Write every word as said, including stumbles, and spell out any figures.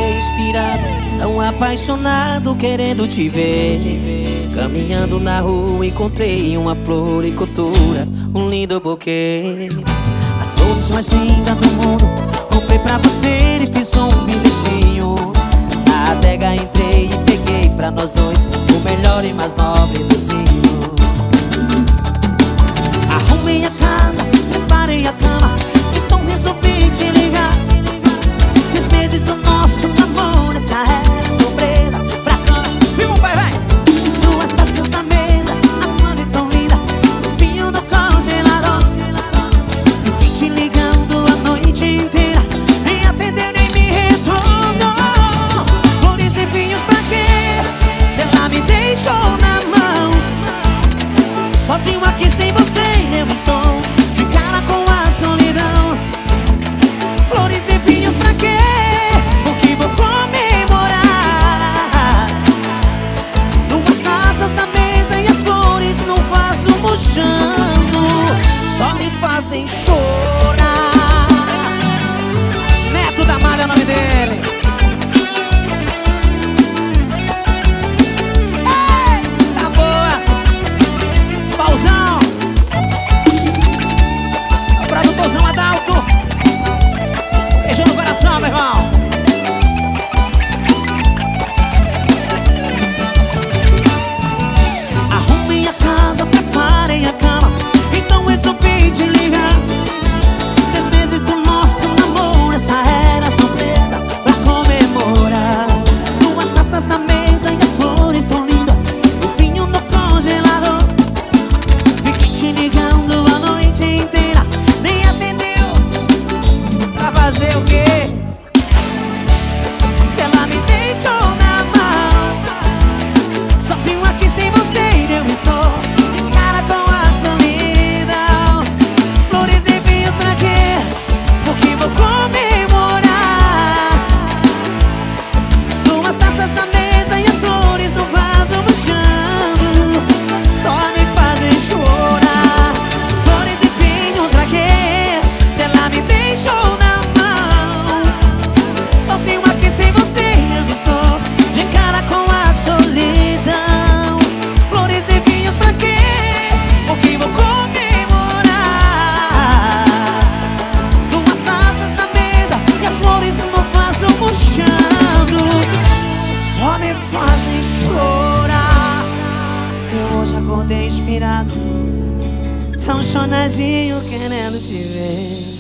acordei inspirado, tão apaixonado, querendo te ver. Caminhando na rua encontrei uma floricultura, um lindo buquê. As flores mais lindas do mundo, comprei pra você e fiz um bilhetinho. Na adega entrei e peguei pra nós dois o melhor e mais nobre desenho. Arrumei a casa, preparei a cama, então resolvi te ligar. Seis meses do nosso namoro, essa era surpresa pra cama. Viva o pai, vai! Duas taças na mesa, as flores tão lindas, vinho no congelador. Fiquei te ligando a noite inteira, nem atendeu nem me retornou. Flores e vinhos pra quê? Cê lá me deixou na mão. Sozinho aqui sem você eu estou de cara com a solidão. Flores e vinhos pra quê? O que vou comemorar? Duas taças na mesa e as flores no vaso murchando, só me fazem chorar. Neto da Malha é o nome dele. Ei, tá boa. Pauzão, o produtorzão Adalto. Beijo no coração, meu irmão. Arrumei a casa, preparei a cama, então resolvi te ligar. Seis meses do nosso namoro, essa era surpresa pra comemorar. Duas taças na mesa e as flores tão lindas, o vinho no congelador. Fiquei te ligando a noite inteira, nem atendeu. Pra fazer o quê? Se ela me deixou na mão, sozinho aqui sem você eu estou de cara com a solidão. Flores e vinhos pra quê? Porque vou comemorar. Duas taças na mesa e as flores no vaso murchando, só me fazem chorar. Flores e vinhos pra quê? Se ela me deixou na mão, sozinho aqui sem você eu estou de cara com a solidão. Flores e vinhos pra quê? Porque vou comemorar. Duas taças na mesa e as flores no vaso murchando, só me fazem chorar. Eu hoje acordei inspirado, tão chonadinho, querendo te ver.